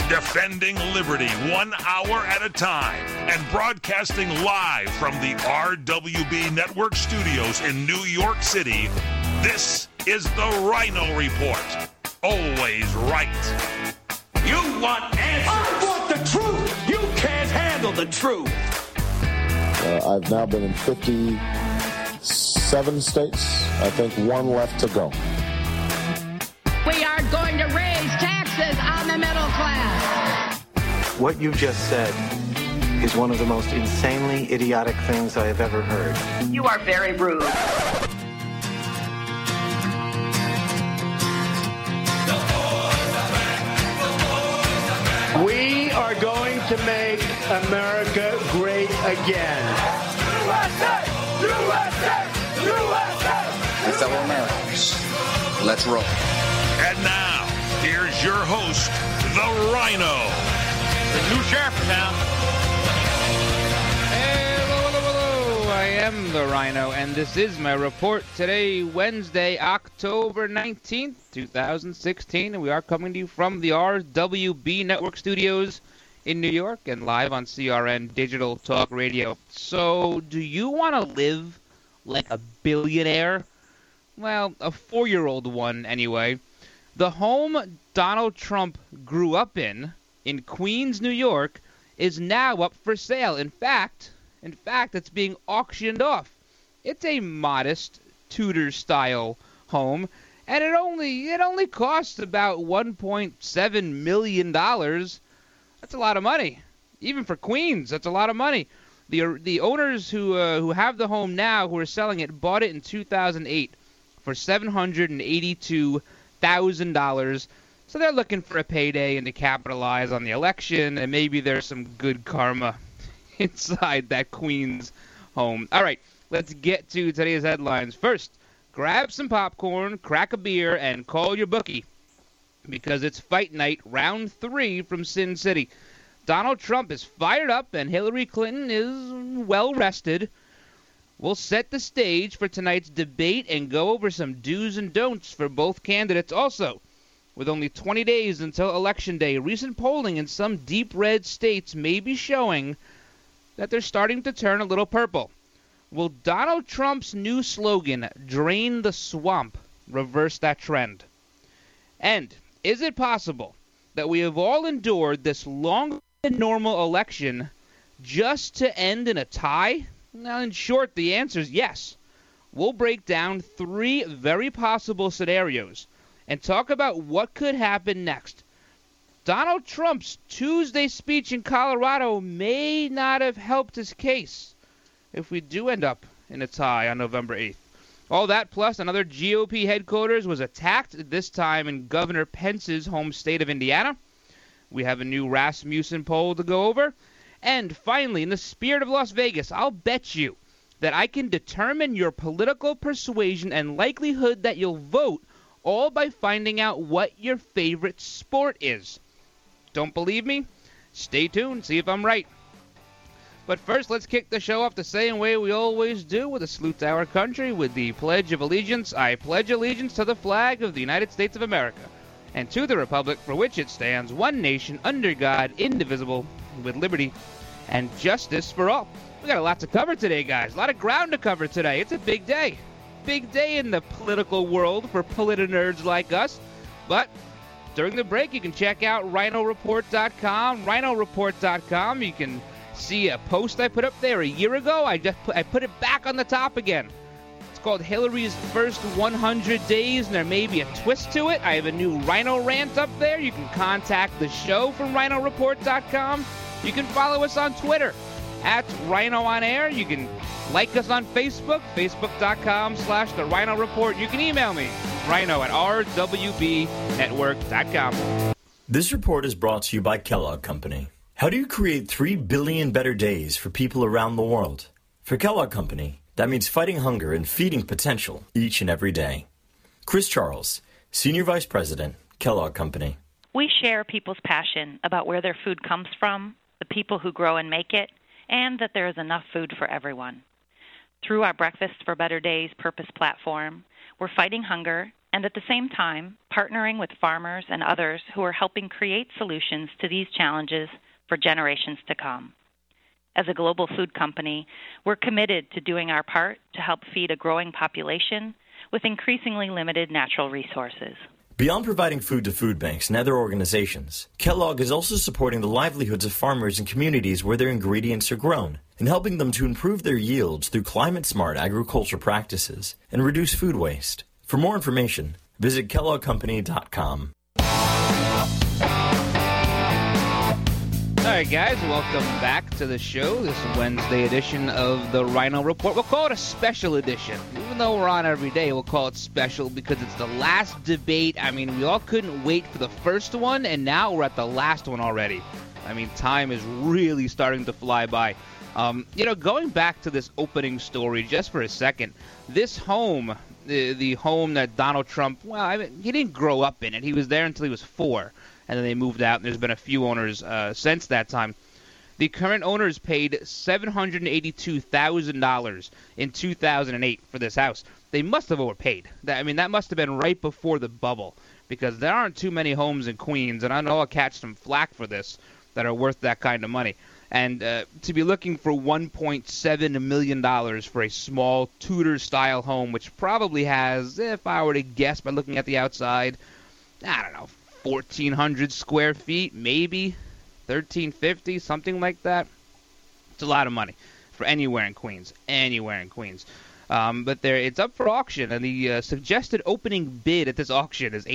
Defending liberty 1 hour at a time and broadcasting live from the RWB Network studios in New York City, this is the Rhino Report. Always right. You want answers. I want the truth. You can't handle the truth. I've now been in 57 states. I think one left to go. We are going to raise taxes on the middle class. What you just said is one of the most insanely idiotic things I have ever heard. You are very rude. We are going to make America great again. USA! USA! USA! My fellow Americans, let's roll. And now, here's your host, the Rhino. The new sheriff in town. Hello. I am the Rhino, and this is my report today, Wednesday, October 19th, 2016. And we are coming to you from the RWB Network studios in New York and live on CRN Digital Talk Radio. So, do you want to live like a billionaire? Well, a 4-year-old one, anyway. The home Donald Trump grew up in Queens, New York, is now up for sale. In fact, it's being auctioned off. It's a modest Tudor-style home, and it only costs about $1.7 million. That's a lot of money. Even for Queens, that's a lot of money. The owners who have the home now, who are selling it, bought it in 2008 for $782,000. So they're looking for a payday and to capitalize on the election, and maybe there's some good karma inside that Queens home. All right, let's get to today's headlines. First, grab some popcorn, crack a beer, and call your bookie, because it's fight night, round 3 from Sin City. Donald Trump is fired up, and Hillary Clinton is well rested. We'll set the stage for tonight's debate and go over some do's and don'ts for both candidates. Also, with only 20 days until Election Day, recent polling in some deep red states may be showing that they're starting to turn a little purple. Will Donald Trump's new slogan, "Drain the Swamp," reverse that trend? And is it possible that we have all endured this longer than normal election just to end in a tie? Now, in short, the answer is yes. We'll break down 3 very possible scenarios and talk about what could happen next. Donald Trump's Tuesday speech in Colorado may not have helped his case if we do end up in a tie on November 8th. All that plus another GOP headquarters was attacked, this time in Governor Pence's home state of Indiana. We have a new Rasmussen poll to go over. And finally, in the spirit of Las Vegas, I'll bet you that I can determine your political persuasion and likelihood that you'll vote, all by finding out what your favorite sport is. Don't believe me? Stay tuned, see if I'm right. But first, let's kick the show off the same way we always do, with a salute to our country with the Pledge of Allegiance. I pledge allegiance to the flag of the United States of America and to the republic for which it stands, one nation, under God, indivisible, with liberty and justice for all. We got a lot to cover today, guys. A lot of ground to cover today. It's a big day. Big day in the political world for politi-nerds like us. But during the break, you can check out rhinoreport.com. Rhinoreport.com. You can see a post I put up there a year ago. I put it back on the top again. It's called Hillary's First 100 Days, and there may be a twist to it. I have a new Rhino rant up there. You can contact the show from rhinoreport.com. You can follow us on Twitter at Rhino On Air. You can like us on Facebook, facebook.com/The Rhino Report. You can email me, rhino@rwbnetwork.com. This report is brought to you by Kellogg Company. How do you create 3 billion better days for people around the world? For Kellogg Company, that means fighting hunger and feeding potential each and every day. Chris Charles, Senior Vice President, Kellogg Company. We share people's passion about where their food comes from, the people who grow and make it, and that there is enough food for everyone. Through our Breakfast for Better Days purpose platform, we're fighting hunger and at the same time, partnering with farmers and others who are helping create solutions to these challenges for generations to come. As a global food company, we're committed to doing our part to help feed a growing population with increasingly limited natural resources. Beyond providing food to food banks and other organizations, Kellogg is also supporting the livelihoods of farmers in communities where their ingredients are grown and helping them to improve their yields through climate-smart agriculture practices and reduce food waste. For more information, visit kelloggcompany.com. All right, guys, welcome back to the show. This Wednesday edition of the Rhino Report. We'll call it a special edition. Even though we're on every day, we'll call it special because it's the last debate. I mean, we all couldn't wait for the first one, and now we're at the last one already. I mean, time is really starting to fly by. Going back to this opening story just for a second, this home, the home that Donald Trump, he didn't grow up in it. He was there until he was 4. And then they moved out, and there's been a few owners since that time. The current owners paid $782,000 in 2008 for this house. They must have overpaid. That must have been right before the bubble, because there aren't too many homes in Queens, and I know I'll catch some flack for this, that are worth that kind of money. And to be looking for $1.7 million for a small Tudor-style home, which probably has, if I were to guess by looking at the outside, I don't know, 1,400 square feet, maybe 1,350, something like that. It's a lot of money for anywhere in Queens. But it's up for auction, and the suggested opening bid at this auction is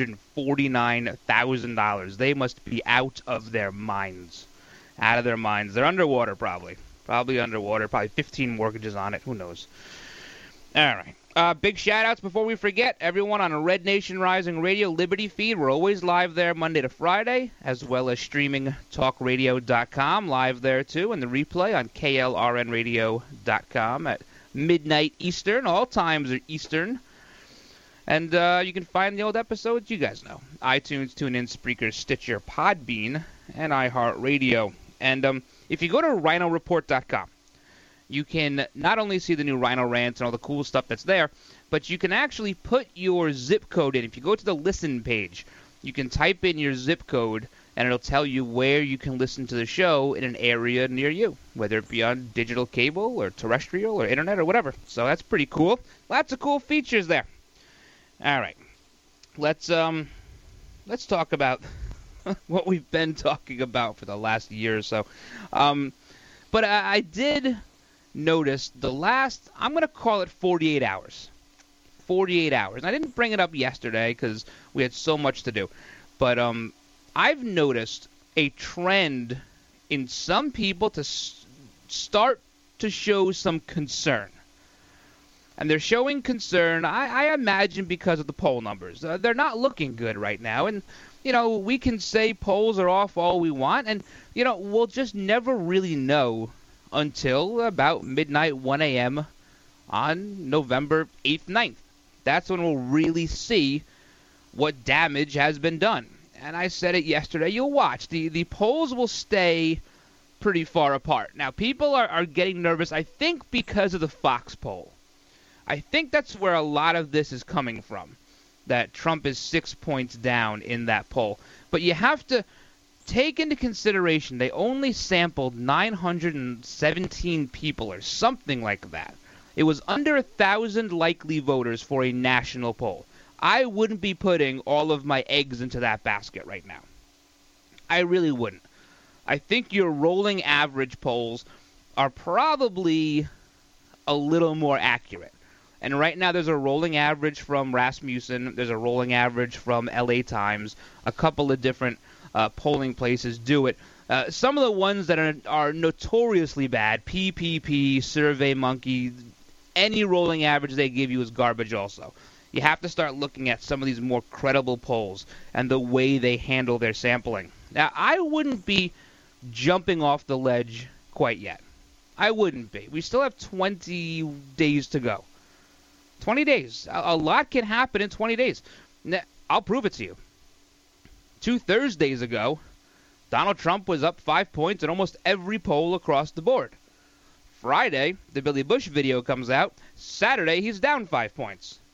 $849,000. They must be out of their minds. They're underwater, probably underwater. Probably 15 mortgages on it. Who knows? All right. Big shout-outs before we forget. Everyone on a Red Nation Rising Radio Liberty feed. We're always live there Monday to Friday, as well as streaming talkradio.com, live there too, and the replay on klrnradio.com at midnight Eastern. All times are Eastern. And you can find the old episodes, you guys know. iTunes, TuneIn, Spreaker, Stitcher, Podbean, and iHeartRadio. And if you go to rhinoreport.com, you can not only see the new Rhino Rants and all the cool stuff that's there, but you can actually put your zip code in. If you go to the listen page, you can type in your zip code, and it'll tell you where you can listen to the show in an area near you, whether it be on digital cable or terrestrial or internet or whatever. So that's pretty cool. Lots of cool features there. All right. Let's talk about what we've been talking about for the last year or so. But I did notice I'm going to call it 48 hours. 48 hours. And I didn't bring it up yesterday because we had so much to do. But I've noticed a trend in some people to start to show some concern. And they're showing concern, I imagine, because of the poll numbers. They're not looking good right now. And, we can say polls are off all we want. And, we'll just never really know until about midnight, 1 a.m. on November 8th, 9th. That's when we'll really see what damage has been done. And I said it yesterday. You'll watch. The polls will stay pretty far apart. Now, people are getting nervous, I think, because of the Fox poll. I think that's where a lot of this is coming from, that Trump is 6 points down in that poll. But you have to take into consideration they only sampled 917 people or something like that. It was under 1,000 likely voters for a national poll. I wouldn't be putting all of my eggs into that basket right now. I really wouldn't. I think your rolling average polls are probably a little more accurate. And right now there's a rolling average from Rasmussen. There's a rolling average from LA Times. A couple of different polling places do it. Some of the ones that are notoriously bad, PPP, SurveyMonkey, any rolling average they give you is garbage also. You have to start looking at some of these more credible polls and the way they handle their sampling. Now, I wouldn't be jumping off the ledge quite yet. I wouldn't be. We still have 20 days to go. 20 days. A lot can happen in 20 days. Now, I'll prove it to you. 2 Thursdays ago, Donald Trump was up 5 points in almost every poll across the board. Friday, the Billy Bush video comes out. Saturday, he's down 5 points.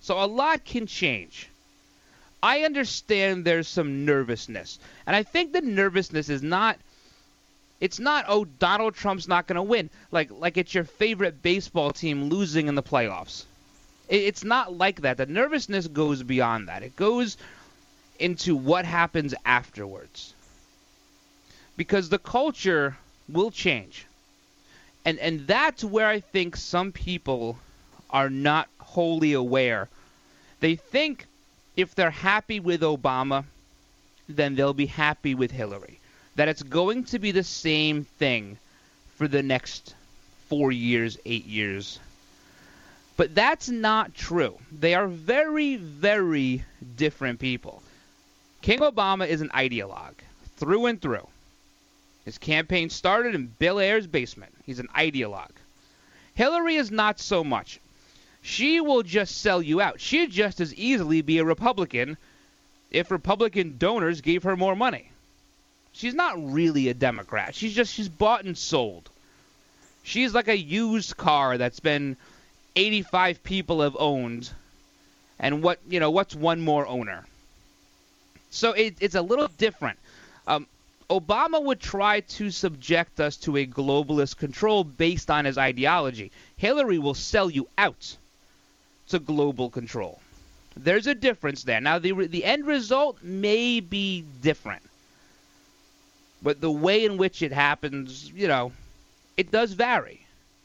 So a lot can change. I understand there's some nervousness. And I think the nervousness is not, it's not, oh, Donald Trump's not going to win. Like it's your favorite baseball team losing in the playoffs. It's not like that. The nervousness goes beyond that. It goes into what happens afterwards. Because the culture will change. And that's where I think some people are not wholly aware. They think if they're happy with Obama, then they'll be happy with Hillary. That it's going to be the same thing for the next 4 years, 8 years. But that's not true. They are very, very different people. King Obama is an ideologue, through and through. His campaign started in Bill Ayer's basement. He's an ideologue. Hillary is not so much. She will just sell you out. She'd just as easily be a Republican if Republican donors gave her more money. She's not really a Democrat. She's bought and sold. She's like a used car that's been 85 people have owned, and what's one more owner? So it's a little different. Obama would try to subject us to a globalist control based on his ideology. Hillary will sell you out to global control. There's a difference there. Now, the end result may be different. But the way in which it happens, it does vary.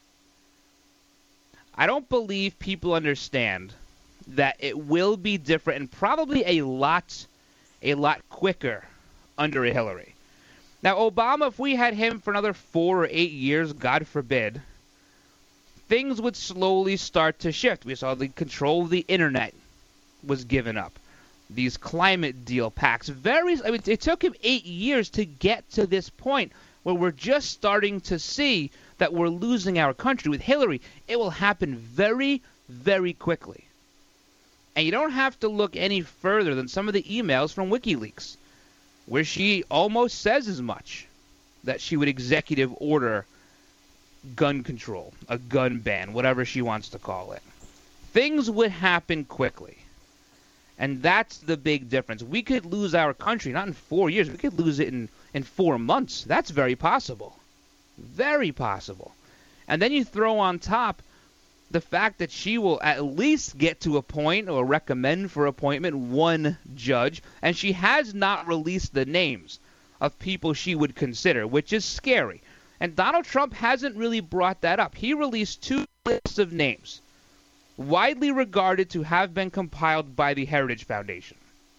I don't believe people understand that it will be different and probably a lot quicker under a Hillary. Now, Obama, if we had him for another 4 or 8 years, God forbid, things would slowly start to shift. We saw the control of the internet was given up. These climate deal pacts. It took him 8 years to get to this point where we're just starting to see that we're losing our country. With Hillary, it will happen very, very quickly. And you don't have to look any further than some of the emails from WikiLeaks, where she almost says as much, that she would executive order gun control, a gun ban, whatever she wants to call it. Things would happen quickly. And that's the big difference. We could lose our country, not in 4 years. We could lose it in 4 months. That's very possible. Very possible. And then you throw on top the fact that she will at least get to appoint or recommend for appointment one judge, and she has not released the names of people she would consider, which is scary. And Donald Trump hasn't really brought that up. He released 2 lists of names, widely regarded to have been compiled by the Heritage Foundation.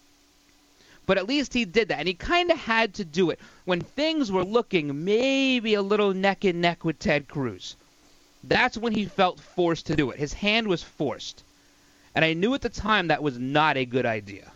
But at least he did that, and he kind of had to do it when things were looking maybe a little neck and neck with Ted Cruz. That's when he felt forced to do it. His hand was forced. And I knew at the time that was not a good idea.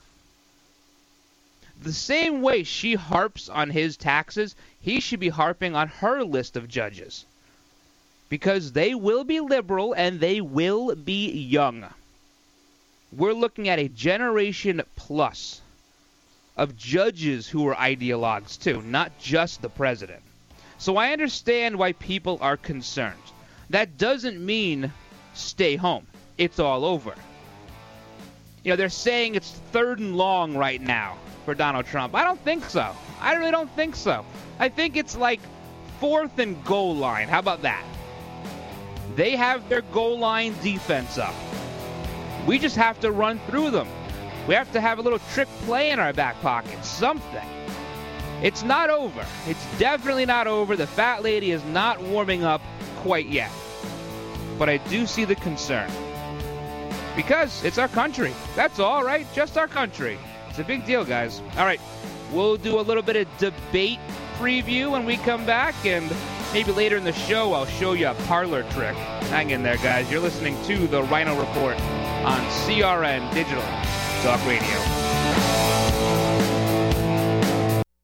The same way she harps on his taxes, he should be harping on her list of judges. Because they will be liberal and they will be young. We're looking at a generation plus of judges who are ideologues too, not just the president. So I understand why people are concerned. That doesn't mean stay home. It's all over. They're saying it's 3rd and long right now for Donald Trump. I don't think so. I really don't think so. I think it's like 4th and goal line. How about that? They have their goal line defense up. We just have to run through them. We have to have a little trick play in our back pocket. Something. It's not over. It's definitely not over. The fat lady is not warming up quite yet. But I do see the concern. Because it's our country. That's all, right? Just our country. It's a big deal, guys. All right. We'll do a little bit of debate preview when we come back. And maybe later in the show, I'll show you a parlor trick. Hang in there, guys. You're listening to The Rhino Report on CRN Digital Talk Radio.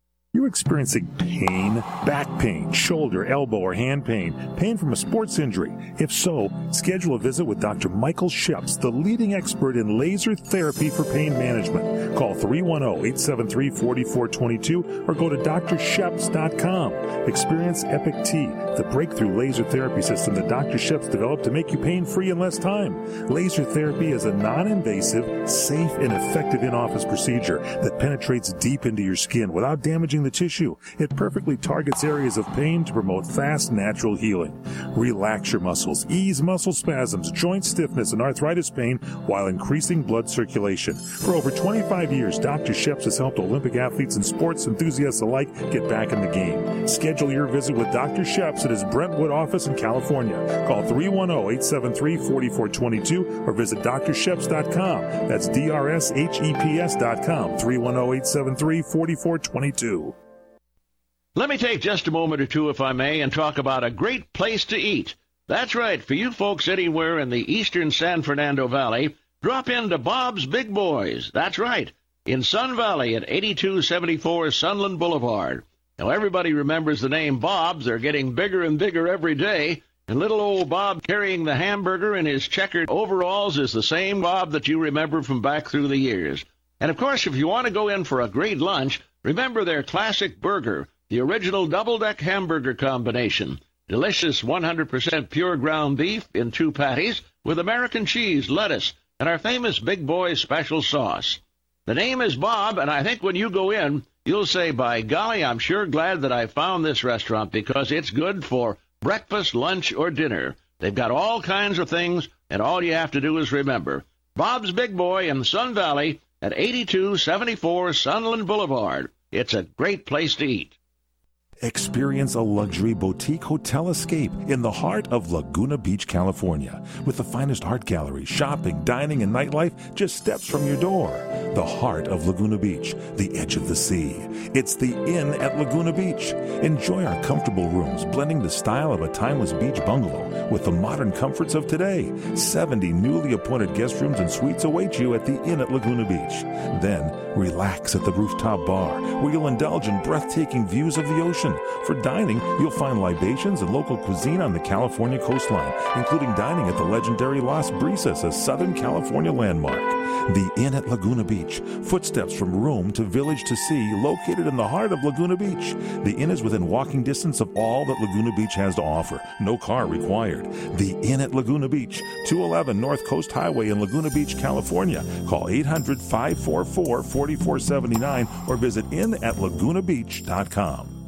you experiencing pain? Back pain, shoulder, elbow, or hand pain? Pain from a sports injury? If so, schedule a visit with Dr. Michael Sheps, the leading expert in laser therapy for pain management. Call 310-873-4422 or go to drsheps.com. Experience Epic T, the breakthrough laser therapy system that Dr. Sheps developed to make you pain-free in less time. Laser therapy is a non-invasive, safe, and effective in-office procedure that penetrates deep into your skin without damaging the tissue. It perfectly targets areas of pain to promote fast, natural healing. Relax your muscles, ease muscle spasms, joint stiffness, and arthritis pain while increasing blood circulation. For over 25 years, Dr. Sheps has helped Olympic athletes and sports enthusiasts alike get back in the game. Schedule your visit with Dr. Sheps at his Brentwood office in California. Call 310-873-4422 or visit drsheps.com. That's DRSHEPS.com, 310-873-4422. Let me take just a moment or two, if I may, and talk about a great place to eat. That's right, for you folks anywhere in the eastern San Fernando Valley, drop into Bob's Big Boys. That's right, in Sun Valley at 8274 Sunland Boulevard. Now, everybody remembers the name Bob's. They're getting bigger and bigger every day. And little old Bob carrying the hamburger in his checkered overalls is the same Bob that you remember from back through the years. And, of course, if you want to go in for a great lunch, remember their classic burger, the original double-deck hamburger combination. Delicious 100% pure ground beef in 2 patties with American cheese, lettuce, and our famous Big Boy special sauce. The name is Bob, and I think when you go in, you'll say, by golly, I'm sure glad that I found this restaurant because it's good for breakfast, lunch, or dinner. They've got all kinds of things, and all you have to do is remember. Bob's Big Boy in Sun Valley at 8274 Sunland Boulevard. It's a great place to eat. Experience a luxury boutique hotel escape in the heart of Laguna Beach, California. With the finest art gallery, shopping, dining, and nightlife just steps from your door. The heart of Laguna Beach, the edge of the sea. It's the Inn at Laguna Beach. Enjoy our comfortable rooms, blending the style of a timeless beach bungalow with the modern comforts of today. 70 newly appointed guest rooms and suites await you at the Inn at Laguna Beach. Then, relax at the rooftop bar, where you'll indulge in breathtaking views of the ocean. For dining, you'll find libations and local cuisine on the California coastline, including dining at the legendary Las Brisas, a Southern California landmark. The Inn at Laguna Beach, footsteps from room to village to sea, located in the heart of Laguna Beach. The Inn is within walking distance of all that Laguna Beach has to offer. No car required. The Inn at Laguna Beach, 211 North Coast Highway in Laguna Beach, California. Call 800-544-4479 or visit inatlagunabeach.com.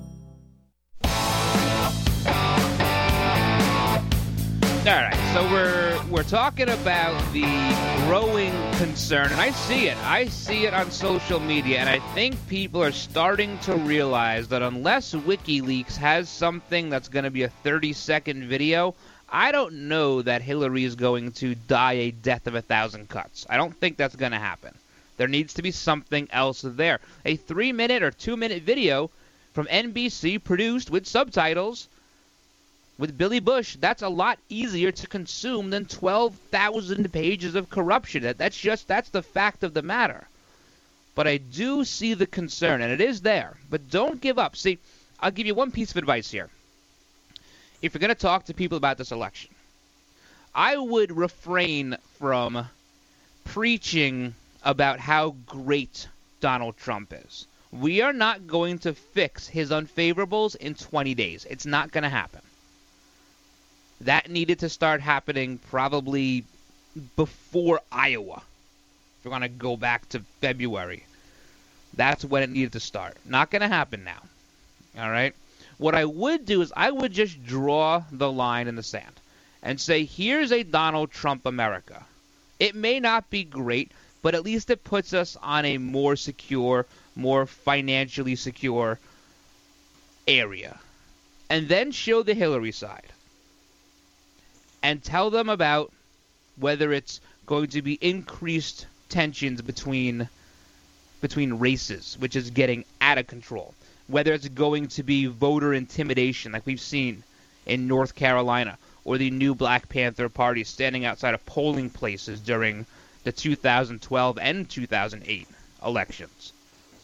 All right, so we're talking about the growing concern, and I see it on social media, and I think people are starting to realize that unless WikiLeaks has something that's going to be a 30-second video, I don't know that Hillary is going to die a death of 1,000 cuts. I don't think that's going to happen. There needs to be something else there. A 3-minute or 2-minute video from NBC produced with subtitles with Billy Bush, that's a lot easier to consume than 12,000 pages of corruption. That's the fact of the matter. But I do see the concern, and it is there. But don't give up. See, I'll give you one piece of advice here. If you're going to talk to people about this election, I would refrain from preaching about how great Donald Trump is. We are not going to fix his unfavorables in 20 days. It's not going to happen. That needed to start happening probably before Iowa. If we're going to go back to February, that's when it needed to start. Not going to happen now. All right? What I would do is I would just draw the line in the sand and say, here's a Donald Trump America. It may not be great, but at least it puts us on a more secure, more financially secure area. And then show the Hillary side. And tell them about whether it's going to be increased tensions between races, which is getting out of control. Whether it's going to be voter intimidation like we've seen in North Carolina, or the new Black Panther Party standing outside of polling places during the 2012 and 2008 elections.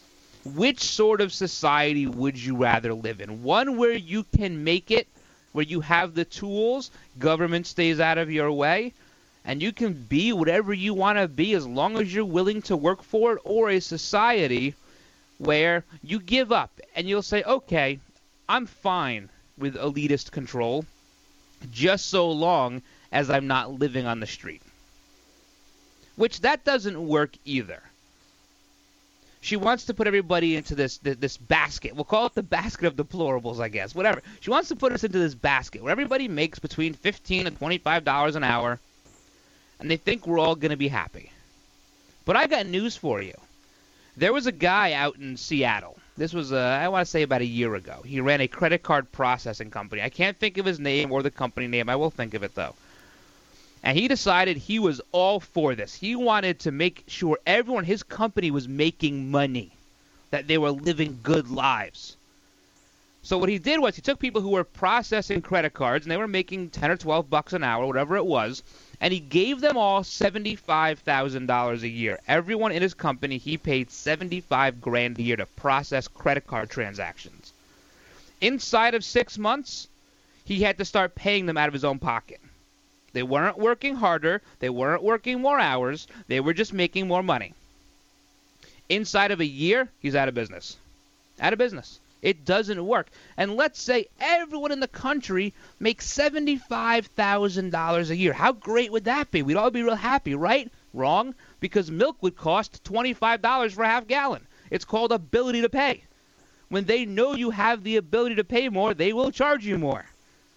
which sort of society would you rather live in? One where you can make it, where you have the tools, government stays out of your way, and you can be whatever you want to be as long as you're willing to work for it, or a society where you give up and you'll say, okay, I'm fine with elitist control just so long as I'm not living on the street. Which that doesn't work either. She wants to put everybody into this basket. We'll call it the basket of deplorables, I guess. Whatever. She wants to put us into this basket where everybody makes between $15 and $25 an hour, and they think we're all going to be happy. But I got news for you. There was a guy out in Seattle. This was, I want to say, about a year ago. He ran a credit card processing company. I can't think of his name or the company name. I will think of it, though. And he decided he was all for this. He wanted to make sure everyone, his company, was making money, that they were living good lives. So what he did was he took people who were processing credit cards, and they were making $10 or $12 an hour, whatever it was, and he gave them all $75,000 a year. Everyone in his company, he paid $75,000 a year to process credit card transactions. Inside of 6 months, he had to start paying them out of his own pocket. They weren't working harder. They weren't working more hours. They were just making more money. Inside of a year, he's out of business. Out of business. It doesn't work. And let's say everyone in the country makes $75,000 a year. How great would that be? We'd all be real happy, right? Wrong, because milk would cost $25 for a half gallon. It's called ability to pay. When they know you have the ability to pay more, they will charge you more.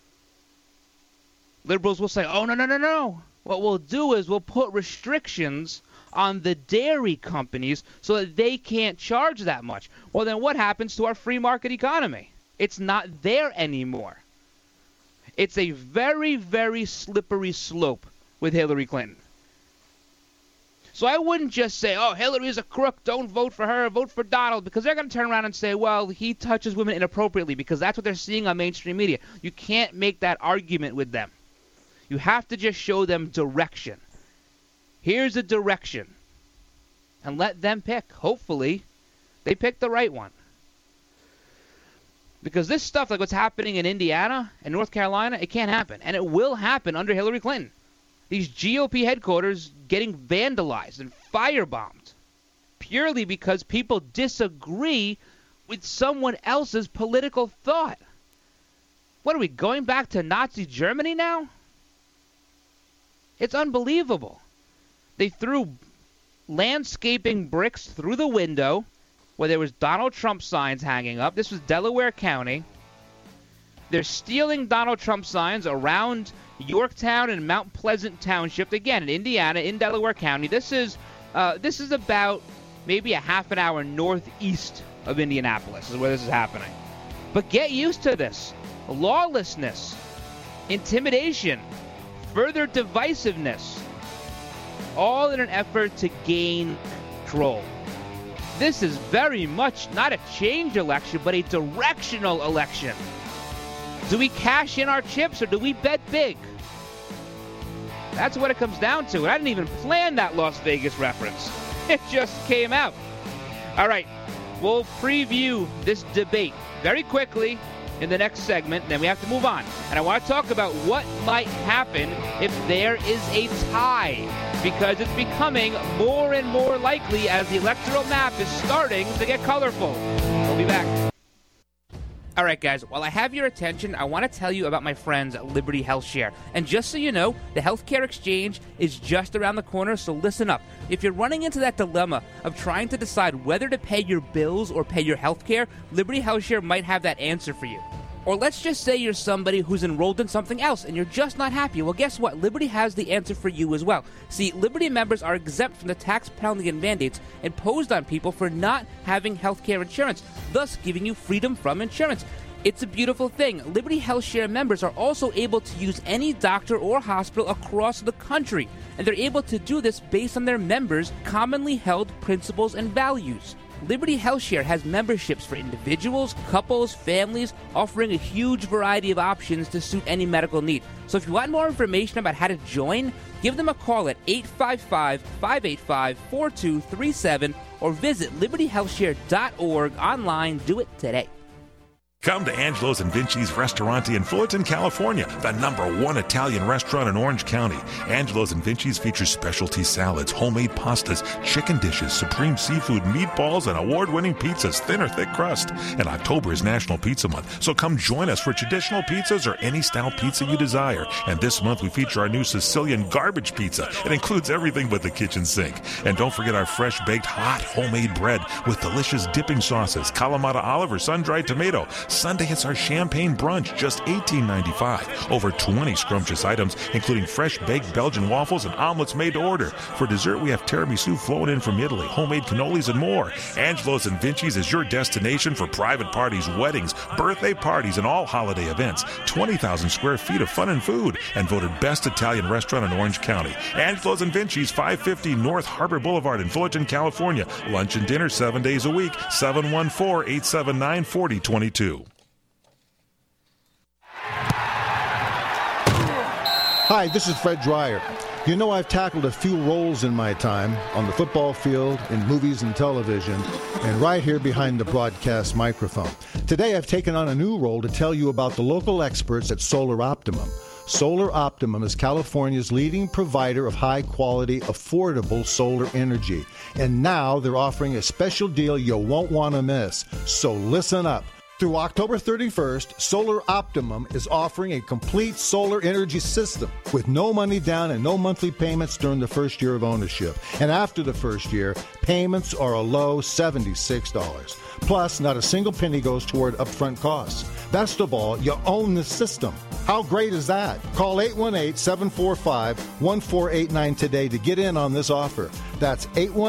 Liberals will say, oh, no. What we'll do is we'll put restrictions on the dairy companies so that they can't charge that much. Well, then what happens to our free market economy? It's not there anymore. It's a very, very slippery slope with Hillary Clinton. So I wouldn't just say, oh, Hillary's a crook, don't vote for her, vote for Donald, because they're going to turn around and say, well, he touches women inappropriately, because that's what they're seeing on mainstream media. You can't make that argument with them. You have to just show them direction. Here's a direction. And let them pick. Hopefully, they pick the right one. Because this stuff, like what's happening in Indiana and North Carolina, it can't happen. And it will happen under Hillary Clinton. These GOP headquarters getting vandalized and firebombed purely because people disagree with someone else's political thought. What are we, going back to Nazi Germany now? It's unbelievable. They threw landscaping bricks through the window where there was Donald Trump signs hanging up. This was Delaware County. They're stealing Donald Trump signs around Yorktown and Mount Pleasant Township. Again, in Indiana, in Delaware County. This is about maybe a half an hour northeast of Indianapolis is where this is happening. But get used to this. Lawlessness, intimidation, further divisiveness, all in an effort to gain control. This is very much not a change election, but a directional election. Do we cash in our chips or do we bet big? That's what it comes down to. And I didn't even plan that Las Vegas reference. It just came out. All right, we'll preview this debate very quickly in the next segment, and then we have to move on. And I want to talk about what might happen if there is a tie, because it's becoming more and more likely as the electoral map is starting to get colorful. We'll be back. All right, guys, while I have your attention, I want to tell you about my friends at Liberty HealthShare. And just so you know, the healthcare exchange is just around the corner, so listen up. If you're running into that dilemma of trying to decide whether to pay your bills or pay your healthcare, Liberty HealthShare might have that answer for you. Or let's just say you're somebody who's enrolled in something else and you're just not happy. Well, guess what? Liberty has the answer for you as well. See, Liberty members are exempt from the tax penalty and mandates imposed on people for not having healthcare insurance, thus giving you freedom from insurance. It's a beautiful thing. Liberty HealthShare members are also able to use any doctor or hospital across the country, and they're able to do this based on their members' commonly held principles and values. Liberty HealthShare has memberships for individuals, couples, families, offering a huge variety of options to suit any medical need. So if you want more information about how to join, give them a call at 855-585-4237 or visit libertyhealthshare.org online. Do it today. Come to Angelo's and Vinci's Restaurante in Fullerton, California, the #1 Italian restaurant in Orange County. Angelo's and Vinci's features specialty salads, homemade pastas, chicken dishes, supreme seafood, meatballs, and award-winning pizzas, thin or thick crust. And October is National Pizza Month, so come join us for traditional pizzas or any style pizza you desire. And this month we feature our new Sicilian garbage pizza. It includes everything but the kitchen sink. And don't forget our fresh-baked, hot, homemade bread with delicious dipping sauces, Kalamata olive or sun-dried tomato. Sunday, it's our champagne brunch, just $18.95. Over 20 scrumptious items, including fresh-baked Belgian waffles and omelets made to order. For dessert, we have tiramisu flown in from Italy, homemade cannolis, and more. Angelo's and Vinci's is your destination for private parties, weddings, birthday parties, and all holiday events. 20,000 square feet of fun and food, and voted best Italian restaurant in Orange County. Angelo's and Vinci's, 550 North Harbor Boulevard in Fullerton, California. Lunch and dinner 7 days a week, 714-879-4022. Hi, this is Fred Dreyer. You know, I've tackled a few roles in my time on the football field, in movies and television, and right here behind the broadcast microphone. Today, I've taken on a new role to tell you about the local experts at Solar Optimum. Solar Optimum is California's leading provider of high-quality, affordable solar energy. And now they're offering a special deal you won't want to miss. So listen up. Through October 31st, Solar Optimum is offering a complete solar energy system with no money down and no monthly payments during the first year of ownership. And after the first year, payments are a low $76. Plus, not a single penny goes toward upfront costs. Best of all, you own the system. How great is that? Call 818-745-1489 today to get in on this offer. That's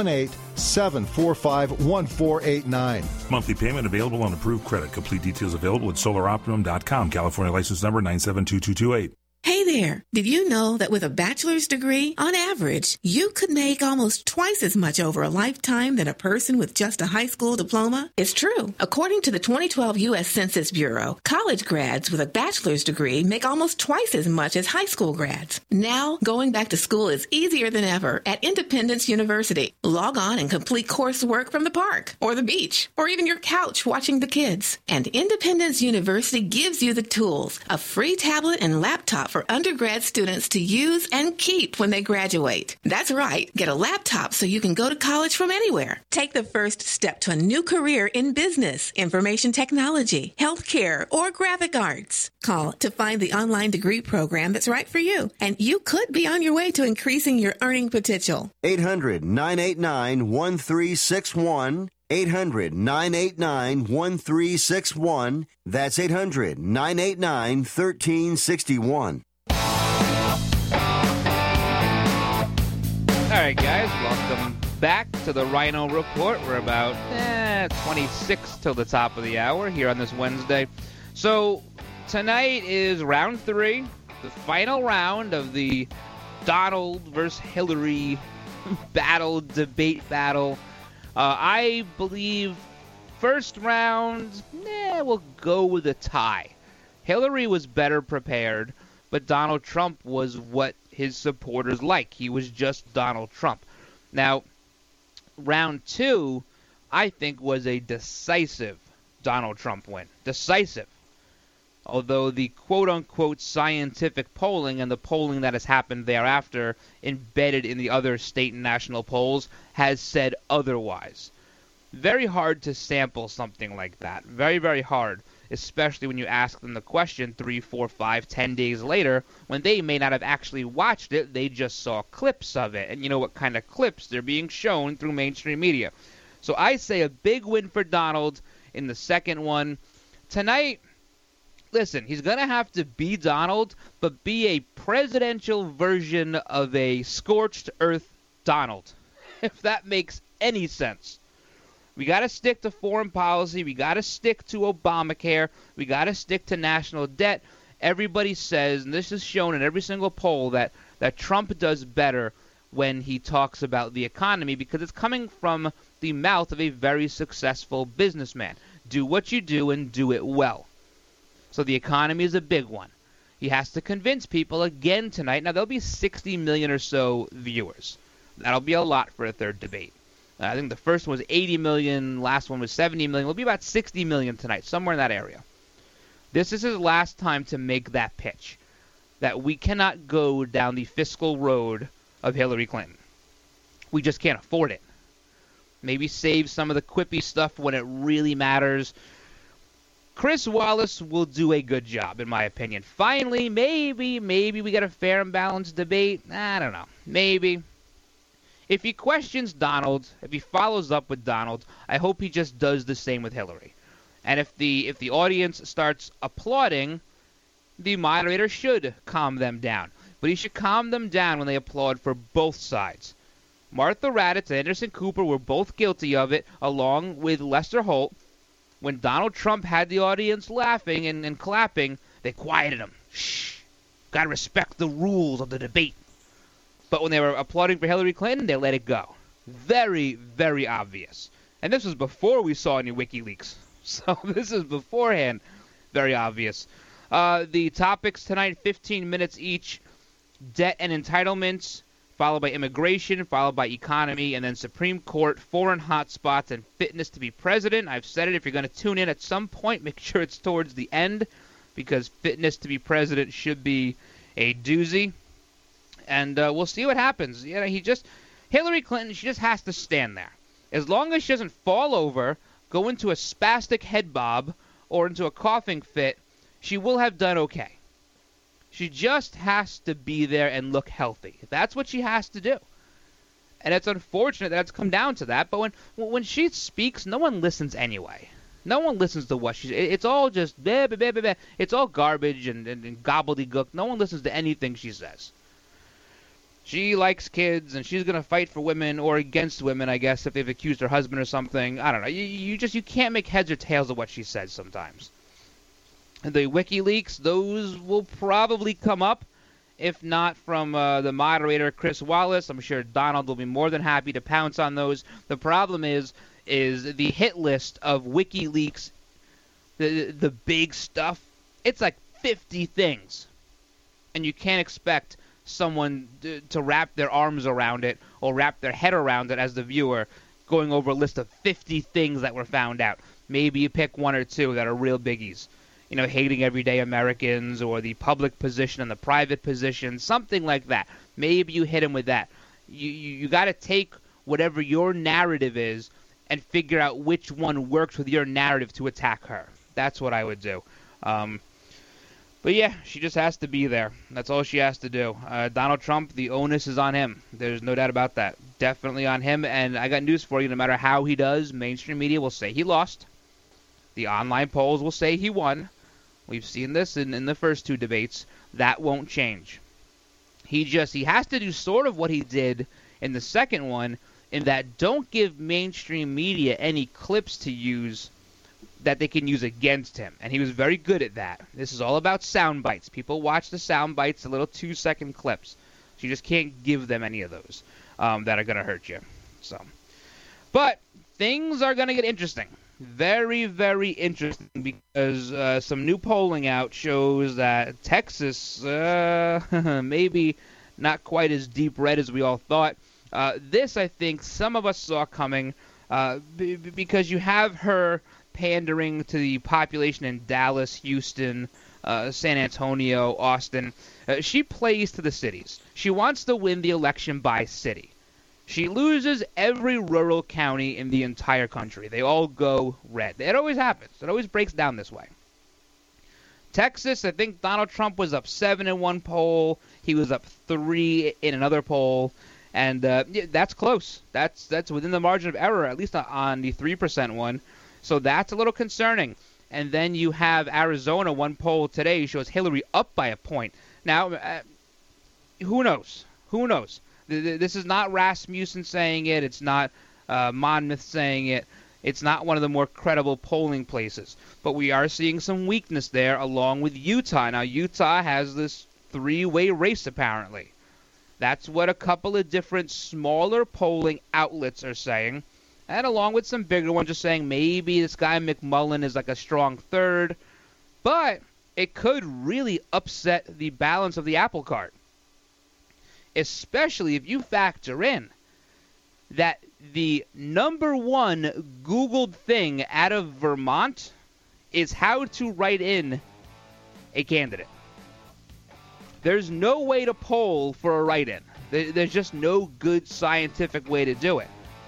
818-745-1489. Monthly payment available on approved credit. Complete details available at solaroptimum.com. California license number 9722228. Hey there! Did you know that with a bachelor's degree, on average, you could make almost twice as much over a lifetime than a person with just a high school diploma? It's true. According to the 2012 U.S. Census Bureau, college grads with a bachelor's degree make almost twice as much as high school grads. Now, going back to school is easier than ever at Independence University. Log on and complete coursework from the park, or the beach, or even your couch watching the kids. And Independence University gives you the tools, a free tablet and laptop for undergrad students to use and keep when they graduate. That's right. Get a laptop so you can go to college from anywhere. Take the first step to a new career in business, information technology, healthcare, or graphic arts. Call to find the online degree program that's right for you, and you could be on your way to increasing your earning potential. 800-989-1361. 800-989-1361. That's 800-989-1361. All right, guys, welcome back to the Rhino Report. We're about 26 till the top of the hour here on this Wednesday. So tonight is round 3, the final round of the Donald versus Hillary debate battle. I believe first round, we'll go with a tie. Hillary was better prepared, but Donald Trump was what his supporters like. He was just Donald Trump. Now, round 2, I think, was a decisive Donald Trump win. Decisive. Although the quote-unquote scientific polling and the polling that has happened thereafter embedded in the other state and national polls has said otherwise. Very hard to sample something like that. Very, very hard, especially when you ask them the question 3, 4, 5, 10 days later when they may not have actually watched it. They just saw clips of it. And you know what kind of clips they're being shown through mainstream media. So I say a big win for Donald in the second one. Tonight, listen, he's going to have to be Donald, but be a presidential version of a scorched earth Donald, if that makes any sense. We got to stick to foreign policy. We got to stick to Obamacare. We got to stick to national debt. Everybody says, and this is shown in every single poll, that Trump does better when he talks about the economy because it's coming from the mouth of a very successful businessman. Do what you do and do it well. So the economy is a big one. He has to convince people again tonight. Now, there'll be 60 million or so viewers. That'll be a lot for a third debate. I think the first one was 80 million, last one was 70 million. It'll be about 60 million tonight, somewhere in that area. This is his last time to make that pitch, that we cannot go down the fiscal road of Hillary Clinton. We just can't afford it. Maybe save some of the quippy stuff when it really matters. Chris Wallace will do a good job, in my opinion. Finally, maybe we get a fair and balanced debate. I don't know. Maybe. If he questions Donald, if he follows up with Donald, I hope he just does the same with Hillary. And if the audience starts applauding, the moderator should calm them down. But he should calm them down when they applaud for both sides. Martha Raddatz and Anderson Cooper were both guilty of it, along with Lester Holt. When Donald Trump had the audience laughing and clapping, they quieted him. Shh. Gotta respect the rules of the debate. But when they were applauding for Hillary Clinton, they let it go. Very, very obvious. And this was before we saw any WikiLeaks. So this is beforehand. Very obvious. The topics tonight, 15 minutes each. Debt and entitlements, followed by immigration, followed by economy, and then Supreme Court, foreign hotspots, and fitness to be president. I've said it. If you're going to tune in at some point, make sure it's towards the end, because fitness to be president should be a doozy. And we'll see what happens. You know, Hillary Clinton, she just has to stand there. As long as she doesn't fall over, go into a spastic head bob, or into a coughing fit, she will have done okay. She just has to be there and look healthy. That's what she has to do. And it's unfortunate that it's come down to that, but when she speaks, no one listens anyway. No one listens to what she's... It's all just... It's all garbage and gobbledygook. No one listens to anything she says. She likes kids, and she's going to fight for women or against women, I guess, if they've accused her husband or something. I don't know. You can't make heads or tails of what she says sometimes. The WikiLeaks, those will probably come up, if not from the moderator, Chris Wallace. I'm sure Donald will be more than happy to pounce on those. The problem is the hit list of WikiLeaks, the big stuff. It's like 50 things, and you can't expect someone to wrap their arms around it or wrap their head around it as the viewer, going over a list of 50 things that were found out. Maybe you pick one or two that are real biggies. You know, hating everyday Americans, or the public position and the private position, something like that. Maybe you hit him with that. You got to take whatever your narrative is and figure out which one works with your narrative to attack her. That's what I would do. But yeah, she just has to be there. That's all she has to do. Donald Trump, the onus is on him. There's no doubt about that. Definitely on him. And I got news for you. No matter how he does, mainstream media will say he lost. The online polls will say he won. We've seen this in the first two debates. That won't change. He has to do sort of what he did in the second one, in that don't give mainstream media any clips to use that they can use against him. And he was very good at that. This is all about sound bites. People watch the sound bites, the little 2-second clips. So you just can't give them any of those that are going to hurt you. But things are going to get interesting. Very, very interesting, because some new polling out shows that Texas, maybe not quite as deep red as we all thought. This, I think, some of us saw coming, because you have her pandering to the population in Dallas, Houston, San Antonio, Austin. She plays to the cities. She wants to win the election by city. She loses every rural county in the entire country. They all go red. It always happens. It always breaks down this way. Texas, I think Donald Trump was up 7 in one poll. He was up 3 in another poll. And that's close. That's within the margin of error, at least on the 3% one. So that's a little concerning. And then you have Arizona. One poll today shows Hillary up by a point. Now, who knows? Who knows? This is not Rasmussen saying it. It's not Monmouth saying it. It's not one of the more credible polling places. But we are seeing some weakness there, along with Utah. Now, Utah has this 3-way race, apparently. That's what a couple of different smaller polling outlets are saying. and along with some bigger ones just saying maybe this guy McMullen is like a strong third. But it could really upset the balance of the apple cart, especially if you factor in that the number one Googled thing out of Vermont is how to write in a candidate. There's no way to poll for a write-in. There's just no good scientific way to do it.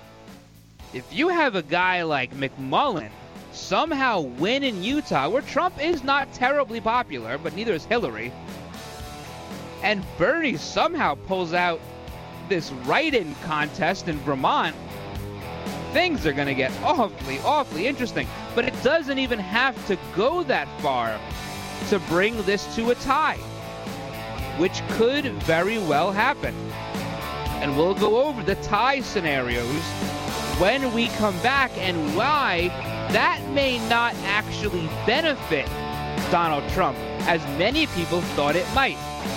If you have a guy like McMullen somehow win in Utah, where Trump is not terribly popular, but neither is Hillary, and Bernie somehow pulls out this write-in contest in Vermont, things are going to get awfully, awfully interesting. But it doesn't even have to go that far to bring this to a tie, which could very well happen. And we'll go over the tie scenarios when we come back and why that may not actually benefit Donald Trump as many people thought it might.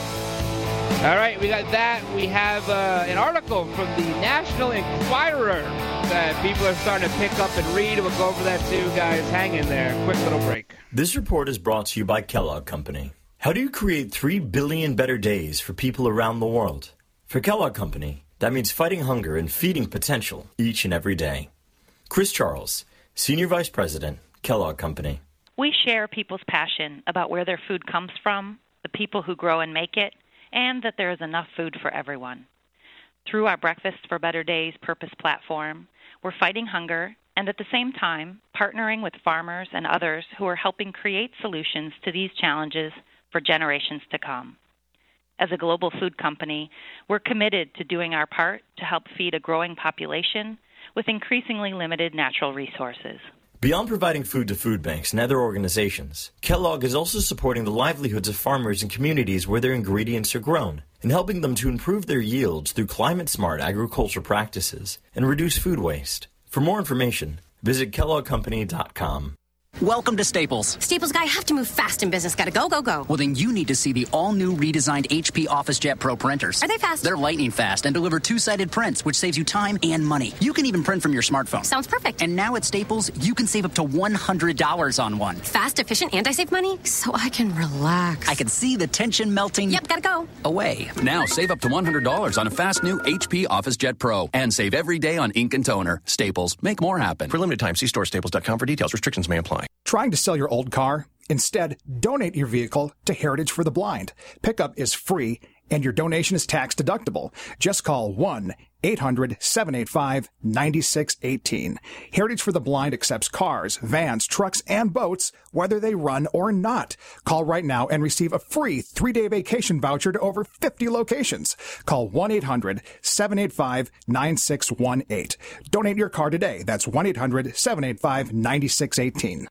All right, we got that. We have an article from the National Enquirer that people are starting to pick up and read. We'll go over that too, guys. Hang in there. Quick little break. This report is brought to you by Kellogg Company. How do you create 3 billion better days for people around the world? For Kellogg Company, that means fighting hunger and feeding potential each and every day. Chris Charles, Senior Vice President, Kellogg Company. We share people's passion about where their food comes from, the people who grow and make it, and that there is enough food for everyone. Through our Breakfast for Better Days purpose platform, we're fighting hunger and at the same time partnering with farmers and others who are helping create solutions to these challenges for generations to come. As a global food company, we're committed to doing our part to help feed a growing population with increasingly limited natural resources. Beyond providing food to food banks and other organizations, Kellogg is also supporting the livelihoods of farmers in communities where their ingredients are grown and helping them to improve their yields through climate-smart agriculture practices and reduce food waste. For more information, visit kelloggcompany.com. Welcome to Staples. Staples guy, I have to move fast in business. Gotta go, go, go. Well, then you need to see the all-new redesigned HP OfficeJet Pro printers. Are they fast? They're lightning fast and deliver two-sided prints, which saves you time and money. You can even print from your smartphone. Sounds perfect. And now at Staples, you can save up to $100 on one. Fast, efficient, and I save money? So I can relax. I can see the tension melting. Yep, gotta go. Away. Now save up to $100 on a fast new HP OfficeJet Pro. And save every day on ink and toner. Staples. Make more happen. For limited time, see store staples.com for details. Restrictions may apply. Trying to sell your old car? Instead, donate your vehicle to Heritage for the Blind. Pickup is free, and your donation is tax deductible. Just call 1-800-785-9618. Heritage for the Blind accepts cars, vans, trucks, and boats, whether they run or not. Call right now and receive a free 3-day vacation voucher to over 50 locations. Call 1-800-785-9618. Donate your car today. That's 1-800-785-9618.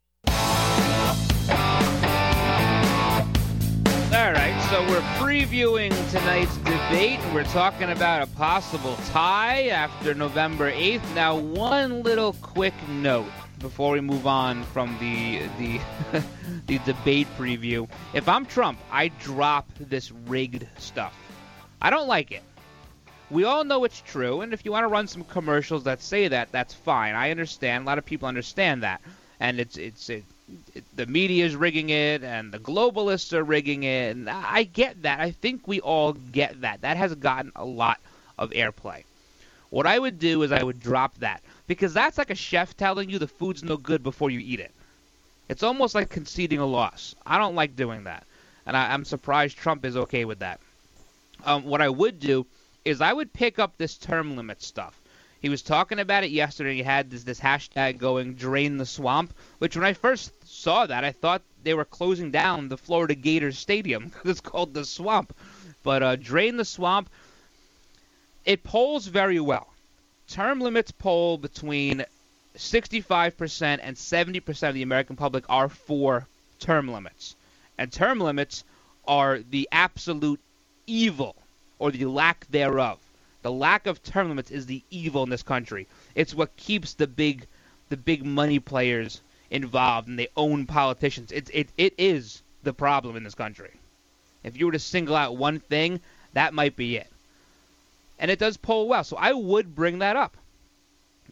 All right, so we're previewing tonight's debate. We're talking about a possible tie after November 8th. Now, one little quick note before we move on from the the debate preview. If I'm Trump, I drop this rigged stuff. I don't like it. We all know it's true, and if you want to run some commercials that say that, that's fine. I understand. A lot of people understand that. And the media is rigging it, and the globalists are rigging it, and I get that. I think we all get that. That has gotten a lot of airplay. What I would do is I would drop that, because that's like a chef telling you the food's no good before you eat it. It's almost like conceding a loss. I don't like doing that, and I'm surprised Trump is okay with that. What I would do is I would pick up this term limit stuff. He was talking about it yesterday. He had this hashtag going, drain the swamp, which when I first saw that, I thought they were closing down the Florida Gators stadium. It's called the Swamp. But drain the swamp, it polls very well. Term limits poll between 65% and 70% of the American public are for term limits. And term limits are the absolute evil, or the lack thereof. The lack of term limits is the evil in this country. It's what keeps the big money players involved, and they own politicians. It is the problem in this country. If you were to single out one thing, that might be it. And it does poll well, so I would bring that up.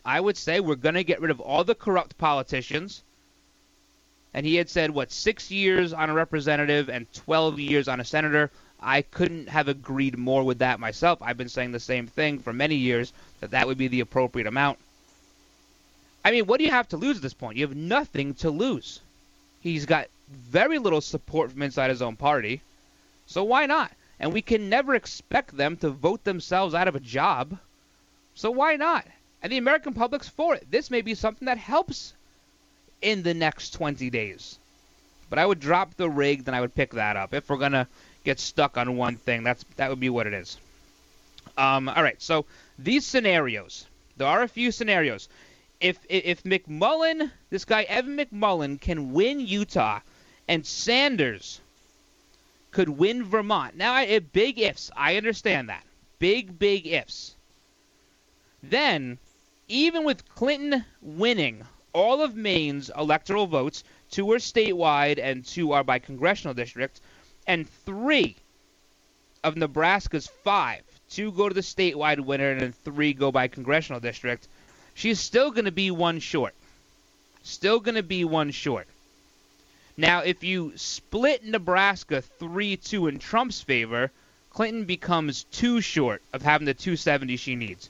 I would say we're going to get rid of all the corrupt politicians. And he had said, 6 years on a representative and 12 years on a senator. I couldn't have agreed more with that myself. I've been saying the same thing for many years, that would be the appropriate amount. I mean, what do you have to lose at this point? You have nothing to lose. He's got very little support from inside his own party. So why not? And we can never expect them to vote themselves out of a job. So why not? And the American public's for it. This may be something that helps in the next 20 days. But I would drop the rig, then I would pick that up. If we're going to get stuck on one thing, that would be what it is. All right, so these scenarios. There are a few scenarios. If McMullen, this guy Evan McMullen, can win Utah, and Sanders could win Vermont. Now, big ifs. I understand that. Big ifs. Then, even with Clinton winning all of Maine's electoral votes, 2 are statewide and 2 are by congressional district, and 3 of Nebraska's 5, 2 go to the statewide winner and 3 go by congressional district, she's still going to be 1 short. Still going to be 1 short. Now, if you split Nebraska 3-2 in Trump's favor, Clinton becomes 2 short of having the 270 she needs.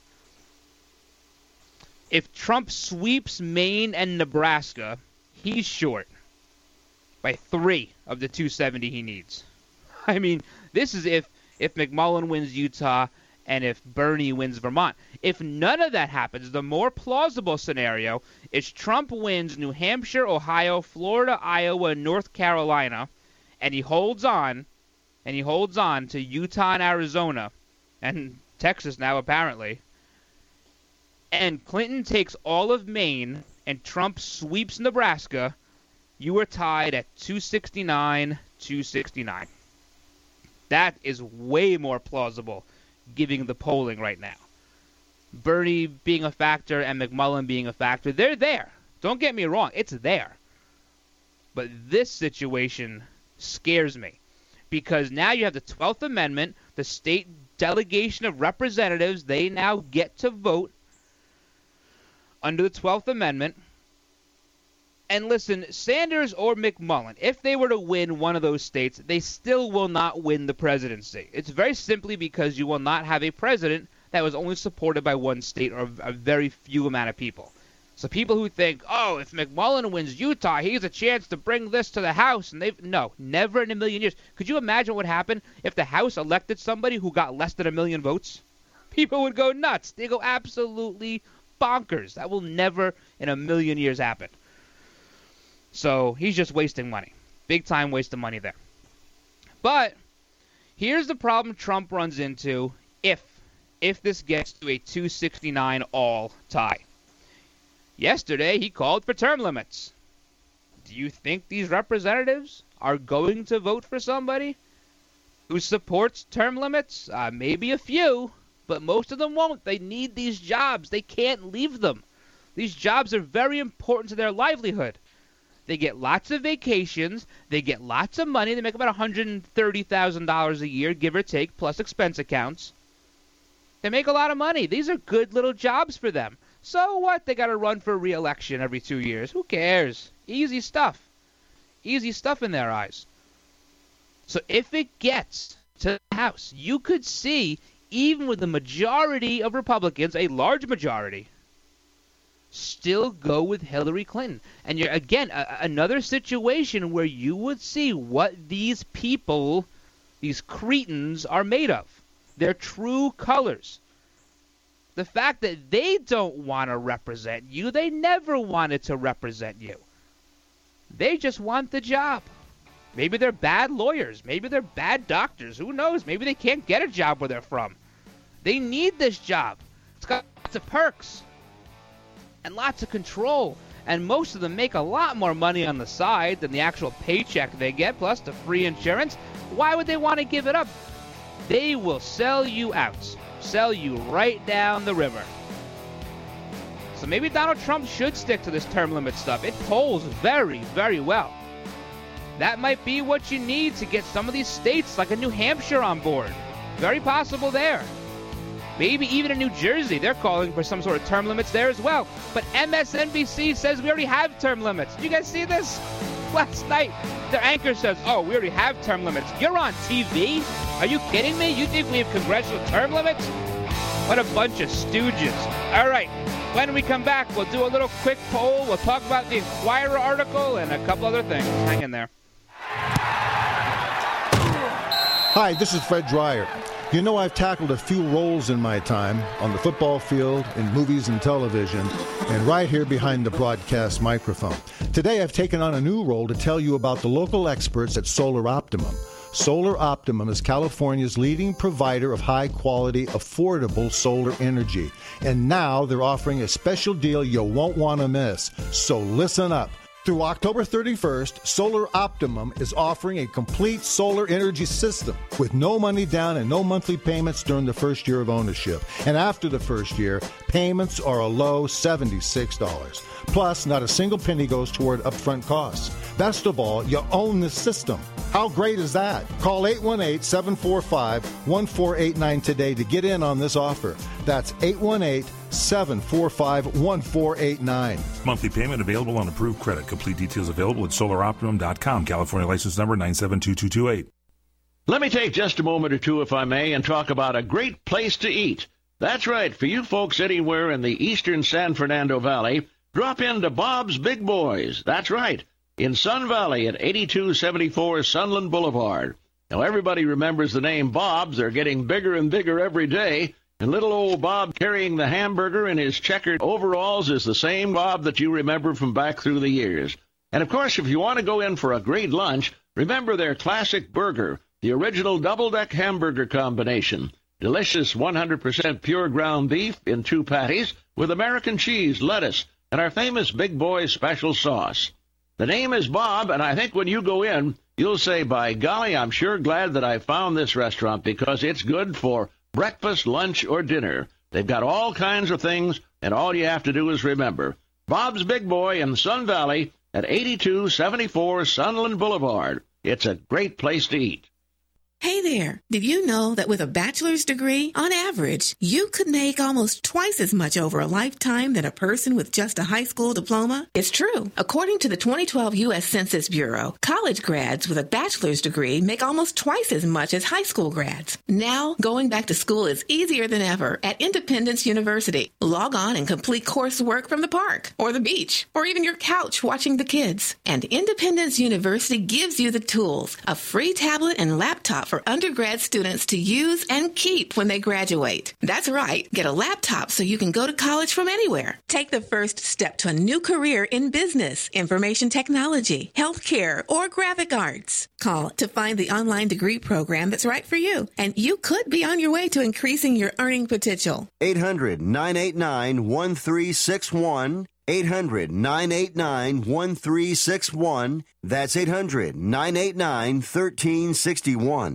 If Trump sweeps Maine and Nebraska, he's short by 3 of the 270 he needs. I mean, this is if McMullen wins Utah and if Bernie wins Vermont. If none of that happens, the more plausible scenario is Trump wins New Hampshire, Ohio, Florida, Iowa, and North Carolina, and he holds on to Utah and Arizona, and Texas now apparently. And Clinton takes all of Maine, and Trump sweeps Nebraska, you are tied at 269. That is way more plausible, given the polling right now. Bernie being a factor and McMullen being a factor, they're there. Don't get me wrong, it's there. But this situation scares me, because now you have the 12th Amendment, the state delegation of representatives, they now get to vote under the 12th Amendment. And listen, Sanders or McMullen, if they were to win one of those states, they still will not win the presidency. It's very simply because you will not have a president that was only supported by one state or a very few amount of people. So people who think, if McMullen wins Utah, he has a chance to bring this to the House. And no, never in a million years. Could you imagine what would happen if the House elected somebody who got less than 1 million votes? People would go nuts. They go absolutely bonkers. That will never in a million years happen. So he's just wasting money. Big time waste of money there. But here's the problem Trump runs into if this gets to a 269 all tie. Yesterday he called for term limits. Do you think these representatives are going to vote for somebody who supports term limits? Maybe a few. But most of them won't. They need these jobs. They can't leave them. These jobs are very important to their livelihood. They get lots of vacations. They get lots of money. They make about $130,000 a year, give or take, plus expense accounts. They make a lot of money. These are good little jobs for them. So what? They got to run for re-election every 2 years. Who cares? Easy stuff. Easy stuff in their eyes. So if it gets to the House, you could see, even with the majority of Republicans, a large majority, still go with Hillary Clinton. And you're, again, another situation where you would see what these people, these cretins, are made of. Their true colors. The fact that they don't want to represent you, they never wanted to represent you. They just want the job. Maybe they're bad lawyers. Maybe they're bad doctors. Who knows? Maybe they can't get a job where they're from. They need this job. It's got lots of perks and lots of control. And most of them make a lot more money on the side than the actual paycheck they get, plus the free insurance. Why would they want to give it up? They will sell you out. Sell you right down the river. So maybe Donald Trump should stick to this term limit stuff. It polls very, very well. That might be what you need to get some of these states like a New Hampshire on board. Very possible there. Maybe even in New Jersey, they're calling for some sort of term limits there as well. But MSNBC says we already have term limits. Did you guys see this? Last night, their anchor says, oh, we already have term limits. You're on TV? Are you kidding me? You think we have congressional term limits? What a bunch of stooges. All right, when we come back, we'll do a little quick poll. We'll talk about the Inquirer article and a couple other things. Hang in there. Hi, this is Fred Dreyer. You know, I've tackled a few roles in my time on the football field, in movies and television, and right here behind the broadcast microphone. Today, I've taken on a new role to tell you about the local experts at Solar Optimum. Solar Optimum is California's leading provider of high-quality, affordable solar energy. And now they're offering a special deal you won't want to miss. So listen up. Through October 31st, Solar Optimum is offering a complete solar energy system with no money down and no monthly payments during the first year of ownership. And after the first year, payments are a low $76. Plus, not a single penny goes toward upfront costs. Best of all, you own the system. How great is that? Call 818-745-1489 today to get in on this offer. That's 818-745-1489. Monthly payment available on approved credit. Complete details available at solaroptimum.com. California license number 9722228. Let me take just a moment or two, if I may, and talk about a great place to eat. That's right. For you folks anywhere in the eastern San Fernando Valley, drop into Bob's Big Boys. That's right. In Sun Valley at 8274 Sunland Boulevard. Now, everybody remembers the name Bob's. They're getting bigger and bigger every day. And little old Bob carrying the hamburger in his checkered overalls is the same Bob that you remember from back through the years. And, of course, if you want to go in for a great lunch, remember their classic burger, the original double-deck hamburger combination. Delicious 100% pure ground beef in 2 patties with American cheese, lettuce, and our famous Big Boy special sauce. The name is Bob, and I think when you go in, you'll say, by golly, I'm sure glad that I found this restaurant because it's good for breakfast, lunch, or dinner. They've got all kinds of things, and all you have to do is remember. Bob's Big Boy in Sun Valley at 8274 Sunland Boulevard. It's a great place to eat. Hey there, did you know that with a bachelor's degree, on average, you could make almost twice as much over a lifetime than a person with just a high school diploma? It's true. According to the 2012 U.S. Census Bureau, college grads with a bachelor's degree make almost twice as much as high school grads. Now, going back to school is easier than ever at Independence University. Log on and complete coursework from the park, or the beach, or even your couch watching the kids. And Independence University gives you the tools, a free tablet and laptop for undergrad students to use and keep when they graduate. That's right. Get a laptop so you can go to college from anywhere. Take the first step to a new career in business, information technology, healthcare, or graphic arts. Call to find the online degree program that's right for you, and you could be on your way to increasing your earning potential. 800-989-1361. 800-989-1361. That's 800-989-1361.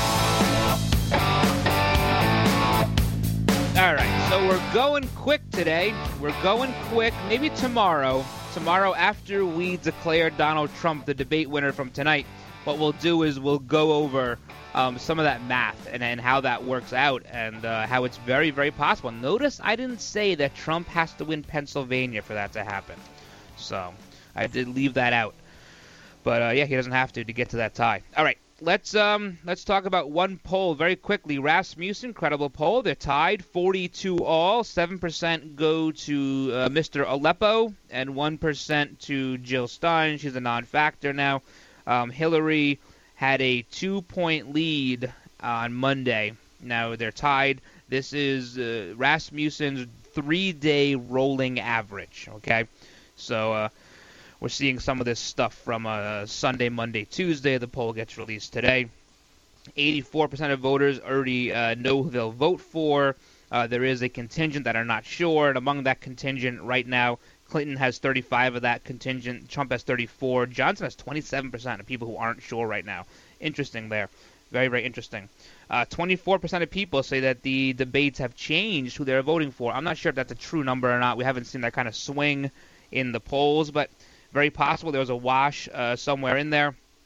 All right, so we're going quick today. We're going quick. Maybe tomorrow after we declare Donald Trump the debate winner from tonight, what we'll do is we'll go over some of that math and how that works out and how it's very, very possible. Notice I didn't say that Trump has to win Pennsylvania for that to happen. So I did leave that out. But, yeah, he doesn't have to get to that tie. All right, let's talk about one poll very quickly. Rasmussen, credible poll. They're tied 42 all. 7% go to Mr. Aleppo and 1% to Jill Stein. She's a non-factor now. Hillary had a 2-point lead on Monday. Now they're tied. This is Rasmussen's 3-day rolling average, okay? So we're seeing some of this stuff from Sunday, Monday, Tuesday. The poll gets released today. 84% of voters already know who they'll vote for. There is a contingent that are not sure, and among that contingent right now, Clinton has 35 of that contingent. Trump has 34. Johnson has 27% of people who aren't sure right now. Interesting there. Very, very interesting. 24% of people say that the debates have changed who they're voting for. I'm not sure if that's a true number or not. We haven't seen that kind of swing in the polls, but very possible there was a wash somewhere in there.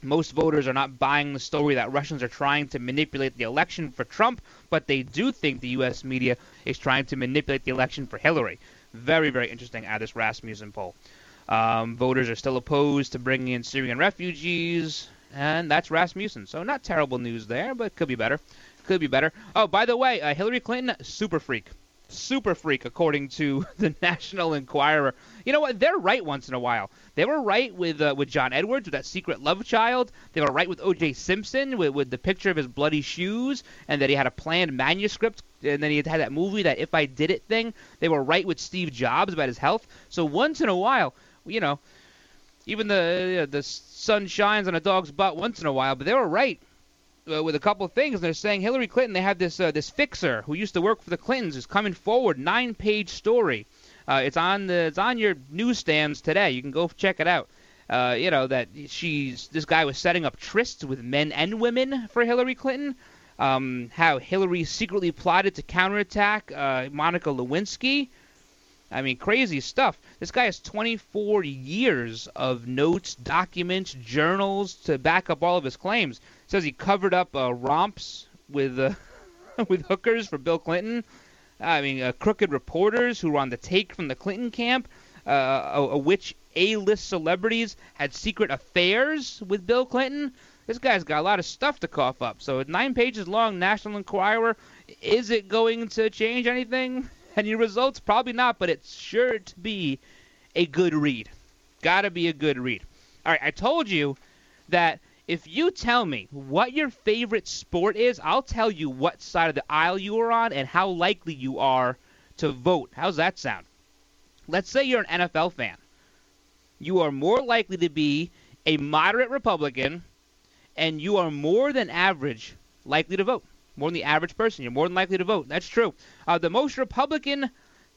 Most voters are not buying the story that Russians are trying to manipulate the election for Trump, but they do think the U.S. media is trying to manipulate the election for Hillary. Very, very interesting out of this Rasmussen poll. Voters are still opposed to bringing in Syrian refugees, and that's Rasmussen. So not terrible news there, but could be better. Could be better. Oh, by the way, Hillary Clinton, super freak. Super freak, according to the National Enquirer. You know what? They're right once in a while. They were right with John Edwards, with that secret love child. They were right with O.J. Simpson, with the picture of his bloody shoes, and that he had a planned manuscript, and then he had that movie, that If I Did It thing. They were right with Steve Jobs about his health. So once in a while, you know, even the sun shines on a dog's butt once in a while, but they were right. With a couple of things. They're saying Hillary Clinton, they have this fixer who used to work for the Clintons who's coming forward, 9-page story. It's on your newsstands today. You can go check it out. You know, that this guy was setting up trysts with men and women for Hillary Clinton. How Hillary secretly plotted to counterattack Monica Lewinsky. I mean, crazy stuff. This guy has 24 years of notes, documents, journals to back up all of his claims. Says he covered up romps with hookers for Bill Clinton. I mean, crooked reporters who were on the take from the Clinton camp, which A-list celebrities had secret affairs with Bill Clinton. This guy's got a lot of stuff to cough up. So 9 pages long, National Enquirer. Is it going to change anything? Any results? Probably not, but it's sure to be a good read. Gotta be a good read. All right, I told you that if you tell me what your favorite sport is, I'll tell you what side of the aisle you are on and how likely you are to vote. How's that sound? Let's say you're an NFL fan. You are more likely to be a moderate Republican, and you are more than average likely to vote. More than the average person. You're more than likely to vote. That's true. The most Republican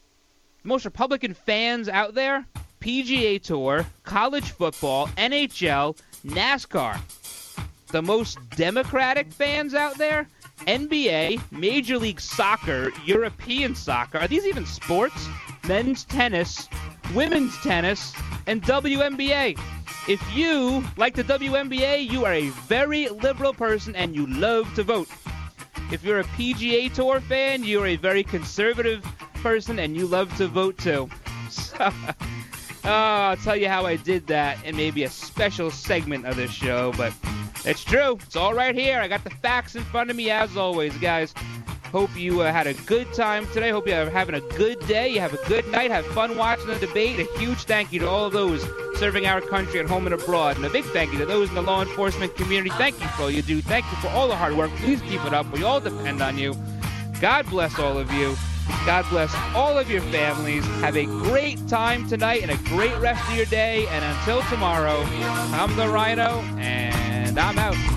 fans out there, PGA Tour, college football, NHL, NASCAR. The most Democratic fans out there, NBA, Major League Soccer, European soccer. Are these even sports? Men's tennis, women's tennis, and WNBA. If you like the WNBA, you are a very liberal person and you love to vote. If you're a PGA Tour fan, you're a very conservative person and you love to vote too. So, I'll tell you how I did that in maybe a special segment of this show, but it's true. It's all right here. I got the facts in front of me as always, guys. Hope you had a good time today. Hope you're having a good day. You have a good night. Have fun watching the debate. A huge thank you to all of those serving our country at home and abroad. And a big thank you to those in the law enforcement community. Thank you for all you do. Thank you for all the hard work. Please keep it up. We all depend on you. God bless all of you. God bless all of your families. Have a great time tonight and a great rest of your day. And until tomorrow, I'm the Rhino, and I'm out.